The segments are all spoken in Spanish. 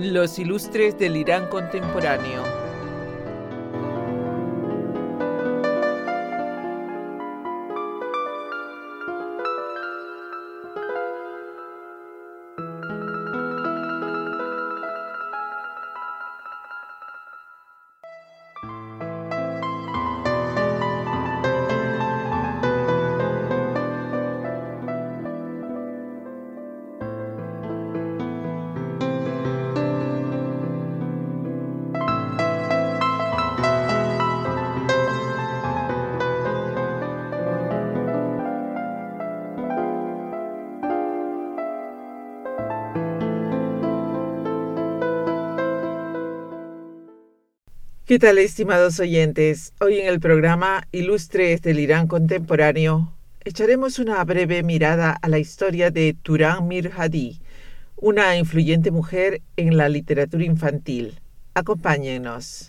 Los ilustres del Irán contemporáneo. ¿Qué tal, estimados oyentes? Hoy en el programa Ilustres del Irán contemporáneo echaremos una breve mirada a la historia de Turan Mir-Hadi, una influyente mujer en la literatura infantil. Acompáñennos.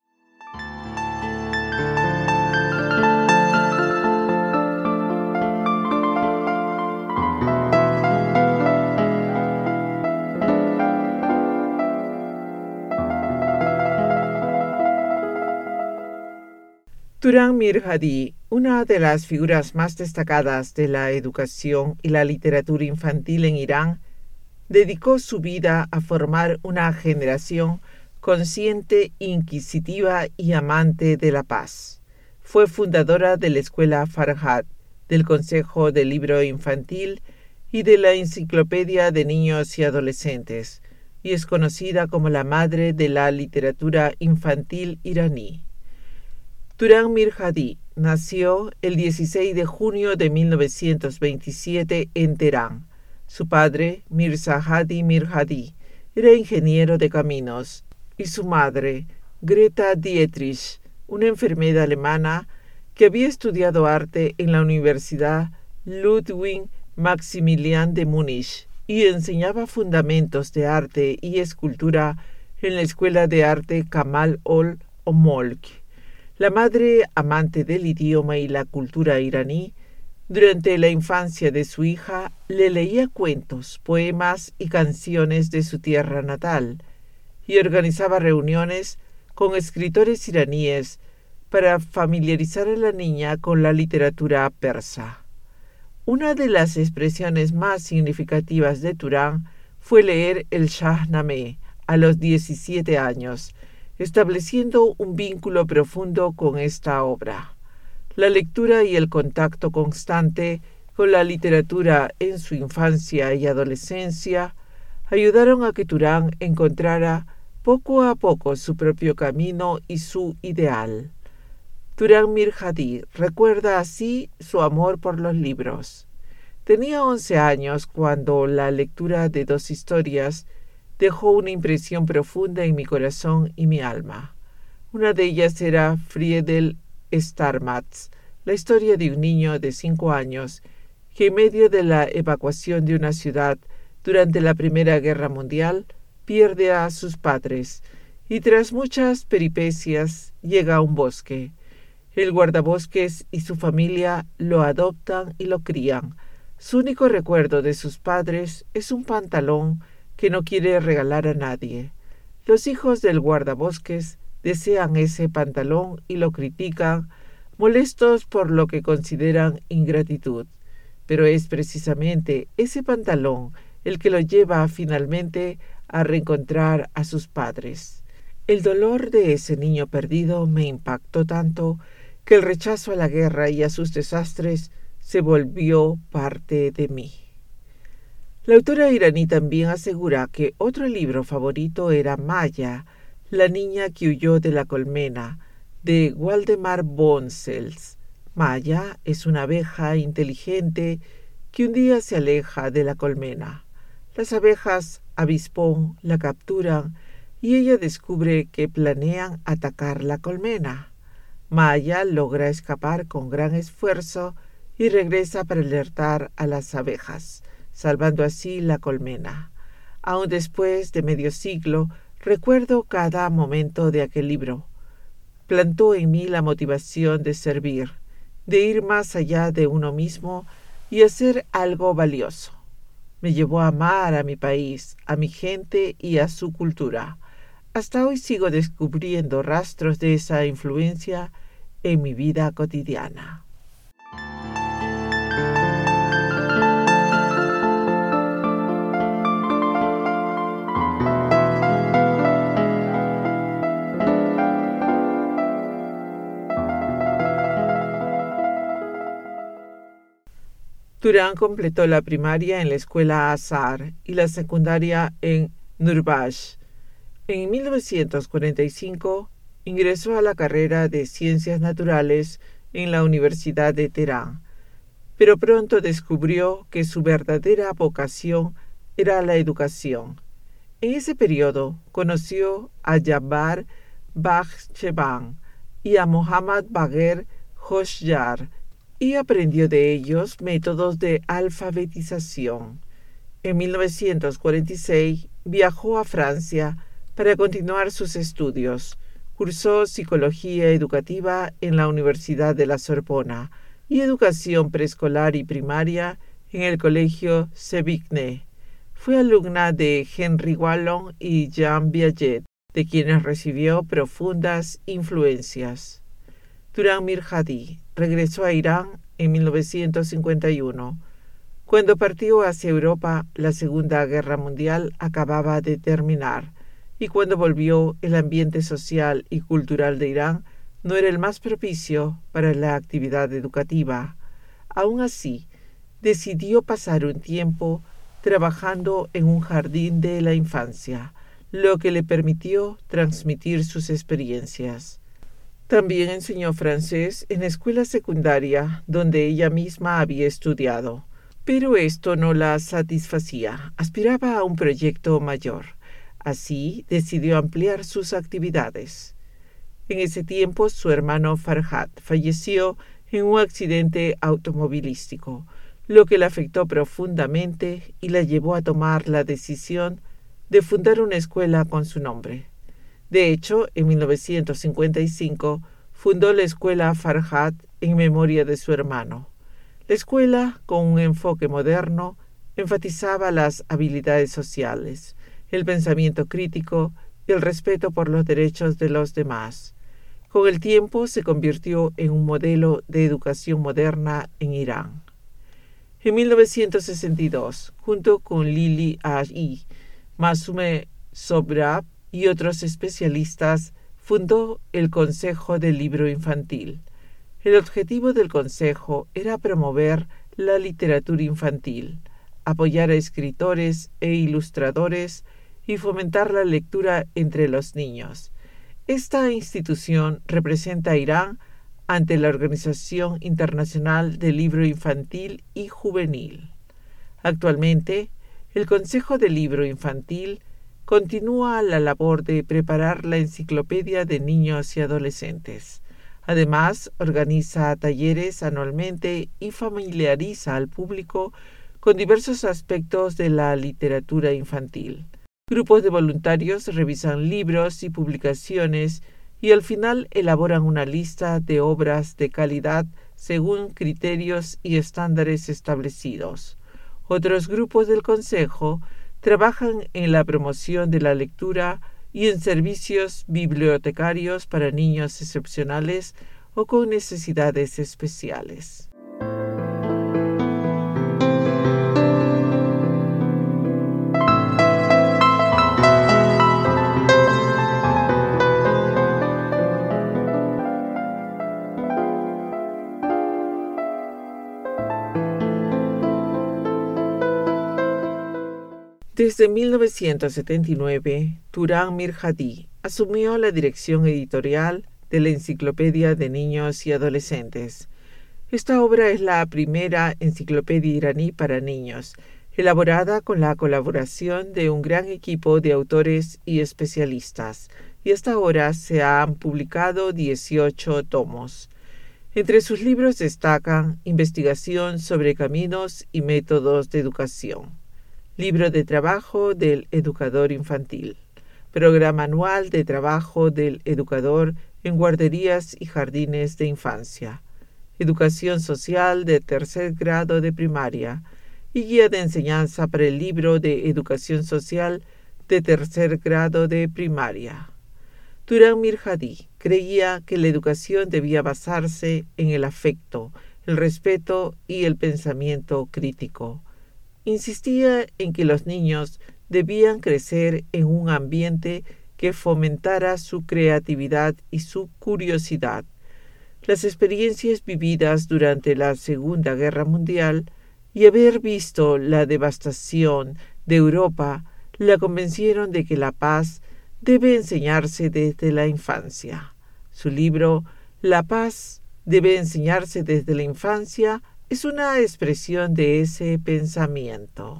Turan Mir-Hadi, una de las figuras más destacadas de la educación y la literatura infantil en Irán, dedicó su vida a formar una generación consciente, inquisitiva y amante de la paz. Fue fundadora de la Escuela Farhat, del Consejo del Libro Infantil y de la Enciclopedia de Niños y Adolescentes, y es conocida como la madre de la literatura infantil iraní. Turan Mir-Hadi nació el 16 de junio de 1927 en Teherán. Su padre, Mirza Hadi Mir-Hadi, era ingeniero de caminos, y su madre, Greta Dietrich, una enfermera alemana que había estudiado arte en la Universidad Ludwig Maximilian de Múnich y enseñaba fundamentos de arte y escultura en la Escuela de Arte Kamal Ol-Molk. La madre, amante del idioma y la cultura iraní, durante la infancia de su hija le leía cuentos, poemas y canciones de su tierra natal y organizaba reuniones con escritores iraníes para familiarizar a la niña con la literatura persa. Una de las expresiones más significativas de Turan fue leer el Shahnameh a los 17 años, estableciendo un vínculo profundo con esta obra. La lectura y el contacto constante con la literatura en su infancia y adolescencia ayudaron a que Turan encontrara poco a poco su propio camino y su ideal. Turan Mir-Hadi recuerda así su amor por los libros. Tenía 11 años cuando la lectura de 2 historias dejó una impresión profunda en mi corazón y mi alma. Una de ellas era Friedel Starmatz, la historia de un niño de 5 años que en medio de la evacuación de una ciudad durante la Primera Guerra Mundial pierde a sus padres y tras muchas peripecias llega a un bosque. El guardabosques y su familia lo adoptan y lo crían. Su único recuerdo de sus padres es un pantalón que no quiere regalar a nadie. Los hijos del guardabosques desean ese pantalón y lo critican, molestos por lo que consideran ingratitud. Pero es precisamente ese pantalón el que lo lleva finalmente a reencontrar a sus padres. El dolor de ese niño perdido me impactó tanto que el rechazo a la guerra y a sus desastres se volvió parte de mí. La autora iraní también asegura que otro libro favorito era Maya, la niña que huyó de la colmena, de Waldemar Bonsels. Maya es una abeja inteligente que un día se aleja de la colmena. Las abejas avispón la capturan y ella descubre que planean atacar la colmena. Maya logra escapar con gran esfuerzo y regresa para alertar a las abejas, salvando así la colmena. Aún después de medio siglo, recuerdo cada momento de aquel libro. Plantó en mí la motivación de servir, de ir más allá de uno mismo y hacer algo valioso. Me llevó a amar a mi país, a mi gente y a su cultura. Hasta hoy sigo descubriendo rastros de esa influencia en mi vida cotidiana. Durán completó la primaria en la escuela Azhar y la secundaria en Nurbash. En 1945 ingresó a la carrera de Ciencias Naturales en la Universidad de Teherán, pero pronto descubrió que su verdadera vocación era la educación. En ese periodo conoció a Jabbar Bakhchevan y a Mohammad Bagher Hoshyar y aprendió de ellos métodos de alfabetización. En 1946 viajó a Francia para continuar sus estudios. Cursó psicología educativa en la Universidad de la Sorbona y educación preescolar y primaria en el Colegio Sévigné. Fue alumna de Henry Wallon y Jean Piaget, de quienes recibió profundas influencias. Durán Mirhadi regresó a Irán en 1951. Cuando partió hacia Europa, la Segunda Guerra Mundial acababa de terminar, y cuando volvió, el ambiente social y cultural de Irán no era el más propicio para la actividad educativa. Aún así, decidió pasar un tiempo trabajando en un jardín de la infancia, lo que le permitió transmitir sus experiencias. También enseñó francés en la escuela secundaria donde ella misma había estudiado, pero esto no la satisfacía. Aspiraba a un proyecto mayor. Así decidió ampliar sus actividades. En ese tiempo su hermano Farhad falleció en un accidente automovilístico, lo que la afectó profundamente y la llevó a tomar la decisión de fundar una escuela con su nombre. De hecho, en 1955 fundó la escuela Farhad en memoria de su hermano. La escuela, con un enfoque moderno, enfatizaba las habilidades sociales, el pensamiento crítico y el respeto por los derechos de los demás. Con el tiempo se convirtió en un modelo de educación moderna en Irán. En 1962, junto con Lili Ahi, Masume Sohrab y otros especialistas, fundó el Consejo del Libro Infantil. El objetivo del Consejo era promover la literatura infantil, apoyar a escritores e ilustradores y fomentar la lectura entre los niños. Esta institución representa a Irán ante la Organización Internacional del Libro Infantil y Juvenil. Actualmente, el Consejo del Libro Infantil continúa la labor de preparar la enciclopedia de niños y adolescentes. Además, organiza talleres anualmente y familiariza al público con diversos aspectos de la literatura infantil. Grupos de voluntarios revisan libros y publicaciones y al final elaboran una lista de obras de calidad según criterios y estándares establecidos. Otros grupos del Consejo trabajan en la promoción de la lectura y en servicios bibliotecarios para niños excepcionales o con necesidades especiales. Desde 1979, Durán Mirhadi asumió la dirección editorial de la Enciclopedia de Niños y Adolescentes. Esta obra es la primera enciclopedia iraní para niños, elaborada con la colaboración de un gran equipo de autores y especialistas, y hasta ahora se han publicado 18 tomos. Entre sus libros destacan Investigación sobre caminos y métodos de educación, Libro de trabajo del educador infantil, Programa anual de trabajo del educador en guarderías y jardines de infancia, Educación social de tercer grado de primaria y guía de enseñanza para el libro de educación social de tercer grado de primaria. Turan Mirhadi creía que la educación debía basarse en el afecto, el respeto y el pensamiento crítico. Insistía en que los niños debían crecer en un ambiente que fomentara su creatividad y su curiosidad. Las experiencias vividas durante la Segunda Guerra Mundial y haber visto la devastación de Europa la convencieron de que la paz debe enseñarse desde la infancia. Su libro La paz debe enseñarse desde la infancia es una expresión de ese pensamiento.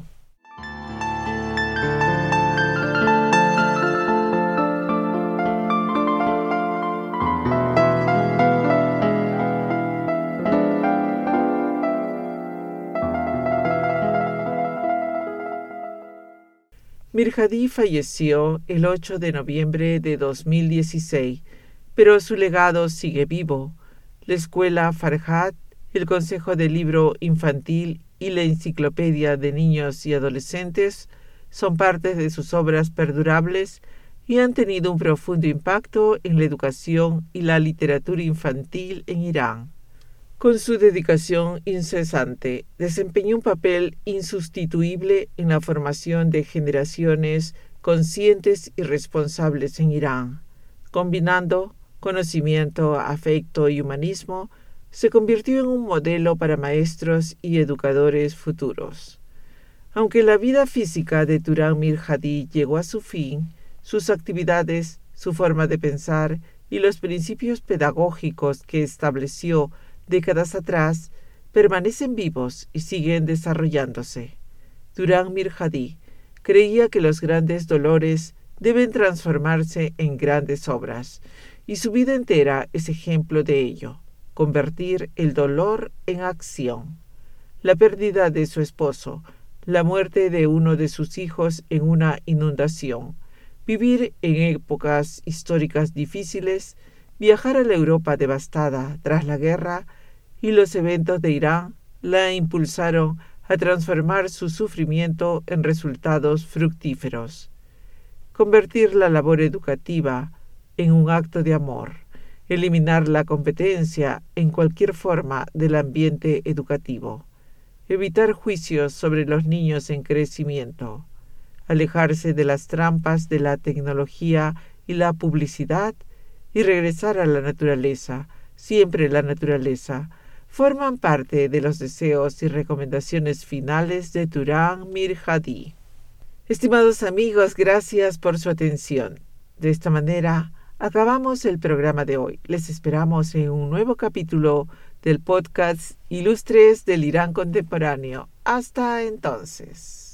Mirhadi falleció el 8 de noviembre de 2016, pero su legado sigue vivo. La Escuela Farhat, el Consejo del Libro Infantil y la Enciclopedia de Niños y Adolescentes son partes de sus obras perdurables y han tenido un profundo impacto en la educación y la literatura infantil en Irán. Con su dedicación incesante, desempeñó un papel insustituible en la formación de generaciones conscientes y responsables en Irán. Combinando conocimiento, afecto y humanismo, se convirtió en un modelo para maestros y educadores futuros. Aunque la vida física de Turan Mirhadi llegó a su fin, sus actividades, su forma de pensar y los principios pedagógicos que estableció décadas atrás permanecen vivos y siguen desarrollándose. Turan Mirhadi creía que los grandes dolores deben transformarse en grandes obras, y su vida entera es ejemplo de ello: convertir el dolor en acción. La pérdida de su esposo, la muerte de uno de sus hijos en una inundación, vivir en épocas históricas difíciles, viajar a la Europa devastada tras la guerra y los eventos de Irán la impulsaron a transformar su sufrimiento en resultados fructíferos. Convertir la labor educativa en un acto de amor, eliminar la competencia en cualquier forma del ambiente educativo, evitar juicios sobre los niños en crecimiento, alejarse de las trampas de la tecnología y la publicidad y regresar a la naturaleza, siempre la naturaleza, forman parte de los deseos y recomendaciones finales de Turan Mirhadi. Estimados amigos, gracias por su atención. De esta manera, acabamos el programa de hoy. Les esperamos en un nuevo capítulo del podcast Ilustres del Irán Contemporáneo. Hasta entonces.